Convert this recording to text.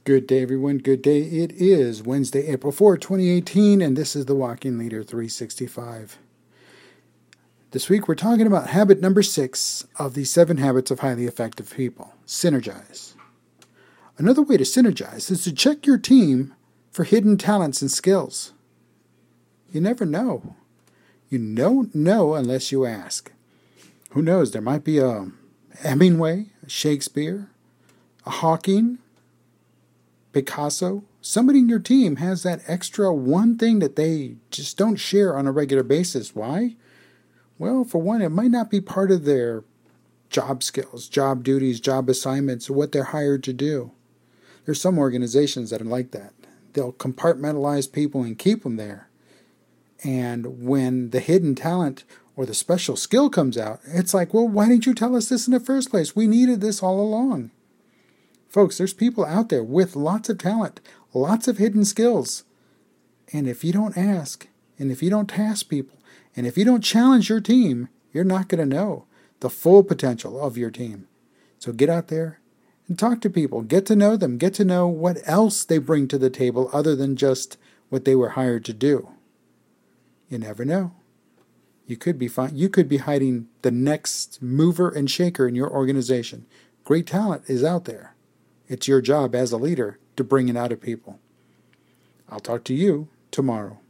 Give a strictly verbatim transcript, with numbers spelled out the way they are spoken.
Good day, everyone. Good day. It is Wednesday, April fourth, twenty eighteen, and this is the Walking Leader three sixty-five. This week, we're talking about habit number six of the seven habits of highly effective people. Synergize. Another way to synergize is to check your team for hidden talents and skills. You never know. You don't know unless you ask. Who knows? There might be a Hemingway, a Shakespeare, a Hawking, Picasso. Somebody in your team has that extra one thing that they just don't share on a regular basis. Why? Well, for one, it might not be part of their job skills, job duties, job assignments, or what they're hired to do. There's some organizations that are like that. They'll compartmentalize people and keep them there. And when the hidden talent or the special skill comes out, it's like, well, why didn't you tell us this in the first place? We needed this all along. Folks, there's people out there with lots of talent, lots of hidden skills. And if you don't ask, and if you don't task people, and if you don't challenge your team, you're not going to know the full potential of your team. So get out there and talk to people. Get to know them. Get to know what else they bring to the table other than just what they were hired to do. You never know. You could be fi- you could be hiding the next mover and shaker in your organization. Great talent is out there. It's your job as a leader to bring it out of people. I'll talk to you tomorrow.